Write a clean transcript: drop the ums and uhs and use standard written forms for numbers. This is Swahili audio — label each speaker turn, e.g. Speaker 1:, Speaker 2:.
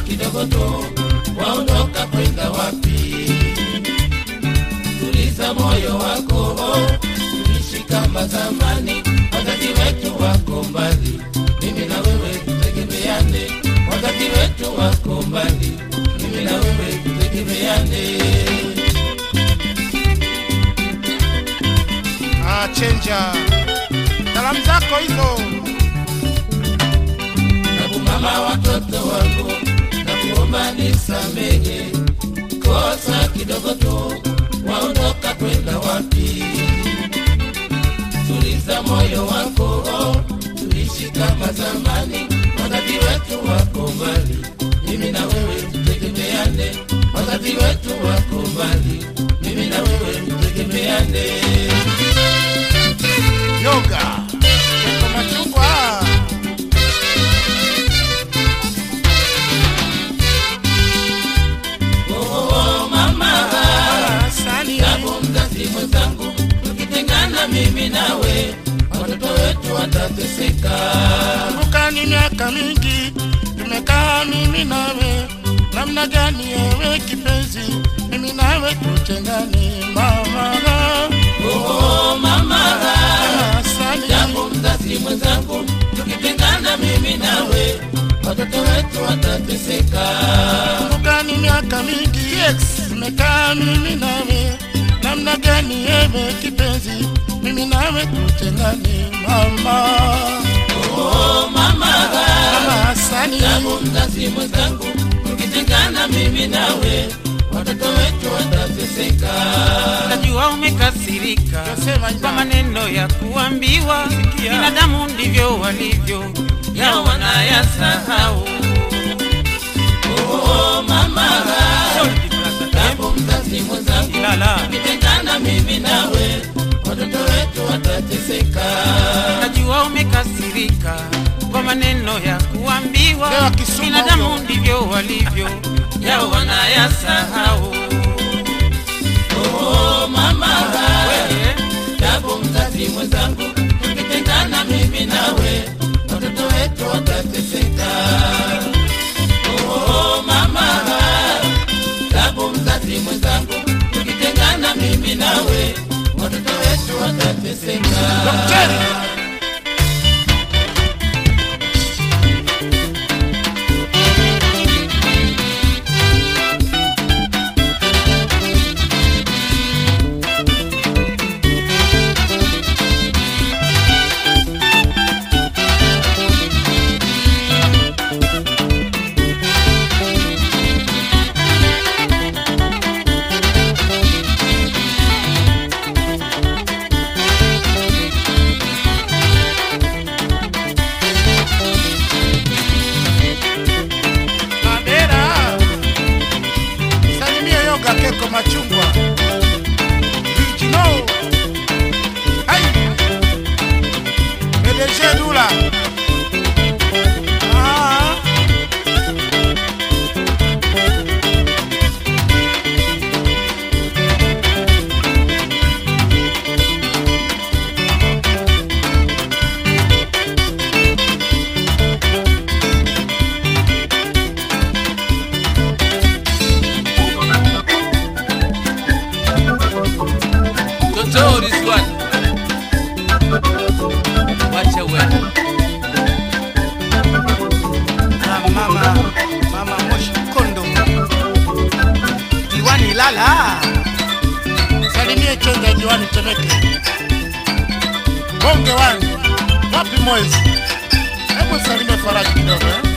Speaker 1: kidogo tu, waondoka kwenda wapi? Tuliza moyo wako, tuishi kama zamani. Wazazi wetu wako mbali, mimi na wewe tutegemeane. Wazazi wetu wako mbali, mimi na wewe tutegemeane.
Speaker 2: Chenja salamu zako hizo.
Speaker 1: Nabu mama watoto wangu, nakuomba nisamehe kosa kidogo tu, waondoka kwenda wapi? Tuliza moyo wako, tuishi kama zamani. Wazazi wetu wako mbali, mimi na wewe tutegemeane. Wazazi wetu wako mbali, mimi na wewe tutegemeane.
Speaker 2: Yoga Keko Machungwa.
Speaker 1: Oh mama,
Speaker 2: Sani
Speaker 1: Japo mzazi mwenzangu, tukitengana mimi nawe, watoto wetu watateseka.
Speaker 2: kumbuka ni miaka mingi tumekaa mimi nawe, namna gani ewe kipenzi, mimi nawe tutengane mama.
Speaker 1: Oh mama,
Speaker 2: Sani
Speaker 1: Japo mzazi mwenzangu, tukitengana mimi nawe, watoto wetu watateseka.
Speaker 2: kumbuka ni miaka mingi tumekaa mimi nawe, namna gani ewe kipenzi, mimi nawe tutengane mama.
Speaker 1: Oh mama,
Speaker 2: Sani
Speaker 1: Japo mzazi mwenzangu, tukitengana mimi nawe, watoto wetu watateseka.
Speaker 3: Najua umekasirika
Speaker 2: Yosema ina.
Speaker 3: kwa maneno ya kuambiwa, binadamu ndivyo walivyo, yao wanayasahau.
Speaker 1: Oh mama, Japo mzazi mwenzangu,
Speaker 3: Lala.
Speaker 1: tukitengana mimi nawe, watoto wetu watateseka.
Speaker 3: Najua umekasirika kwa maneno ya kuambiwa,
Speaker 2: Leo Kisumu
Speaker 3: binadamu
Speaker 2: huyo.
Speaker 3: ndivyo walivyo, yao wanayasahau.
Speaker 1: Oh mama,
Speaker 3: Wewe
Speaker 1: Japo mzazi mwenzangu, tukitengana mimi nawe, watoto wetu watateseka. Oh mama, Japo mzazi mwenzangu, tukitengana mimi nawe, watoto wetu watateseka.
Speaker 2: Daktari. Madera salimia Yoga Keko Machungwa Vijino. Hai PDG Dula.
Speaker 3: Toto this one. Watch away.
Speaker 2: Mama Moshi Kondo Diwani Lala. Salimie Chenja Diwani Temeke Bonge wani wapi mwezi. Hebu salimie Faraji kidogo